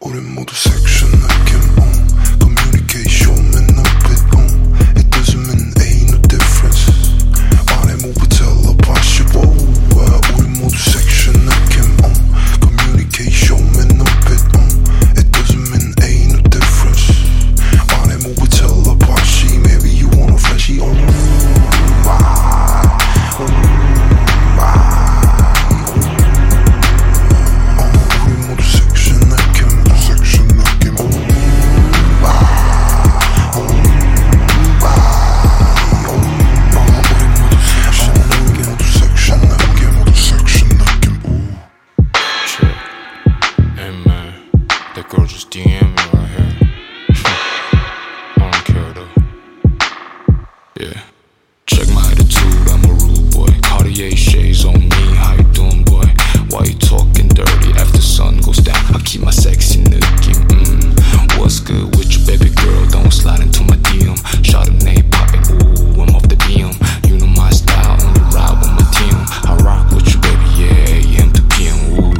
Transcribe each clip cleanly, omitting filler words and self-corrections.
우린 모두 섹션 느낌 communication 맨 눈빛 It doesn't mean ain't no difference 말해 move 텔레파시 우린 모두 섹션 느낌 communication 맨 눈빛 It doesn't mean ain't no difference 말해 move 텔레파시 Maybe you wanna flashy That girl just DM me right here. I don't care though. Yeah. Check my attitude, I'm a rude boy. Cartier shades on me, how you doing, boy? Why you talking dirty after sun goes down? I keep my sexy 느낌. What's good with you, baby girl? Don't slide into my DM. Chardonnay popping, ooh, I'm off the BM. You know my style, only ride with my team. I rock with you, baby, yeah, AM to PM, ooh.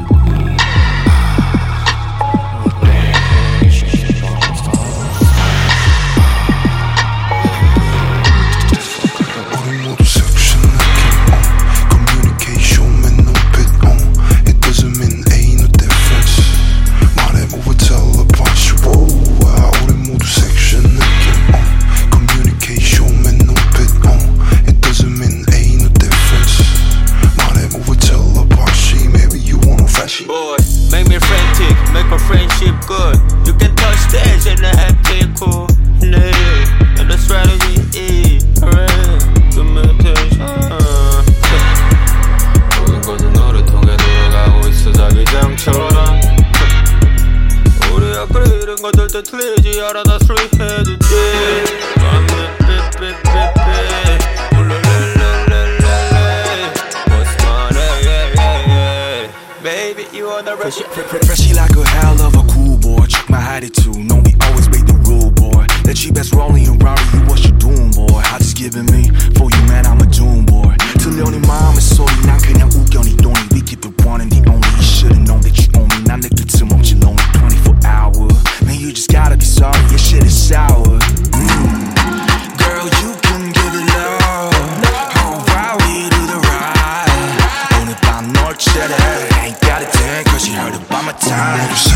Boy, make me frantic, make our friendship good. You can touch the edge and I have to cool. And the strategy is communication. 모든 것은 너를 통해 돌아가고 있어 자기장처럼. 우리가 그리는 것들 다 틀리지 않아 나 street headed Baby, you on the rush. Freshy like a hell of a cool boy. Check my attitude, no, we always make the rule, boy. That cheap ass rolling around you, what you doing, boy? I just giving me for you, man, I'm a doom boy. 들려오니 마음의 소리, 난 그냥 우겨니 돈이. We keep it one and the only. You should've known that you own me. 난 느낄 틈 없지, lonely 24 hour. Man, you just gotta be sorry, your shit is sour. Girl, you can give it love. Alright, we do the ride. 오늘 밤 널 채래. Ain't got a thing, cause you heard about my time.